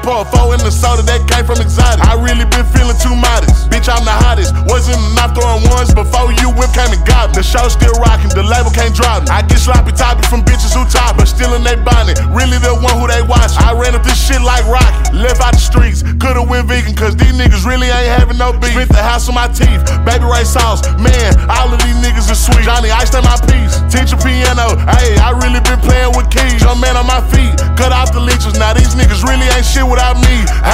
pour 4 in the soda that came from Exotic. I really been feeling too modest. Bitch, I'm the hottest. Wasn't enough throwing ones before you whip came and got me. The show still rocking, the label can't drop me. I get sloppy topic from bitches who top, but still in they bonnet. Really the one who they watch. I ran up this shit like Rocky. Left out the streets, could've went vegan, cause these niggas really ain't having no beef. Spent the house on my teeth, baby Ray sauce. Man, all of these niggas are sweet. Johnny Ice on my piece, teach a piano. Ayy, I really been playing with keys. Young man on my feet, cut off the leeches. Now these niggas really ain't shit without me.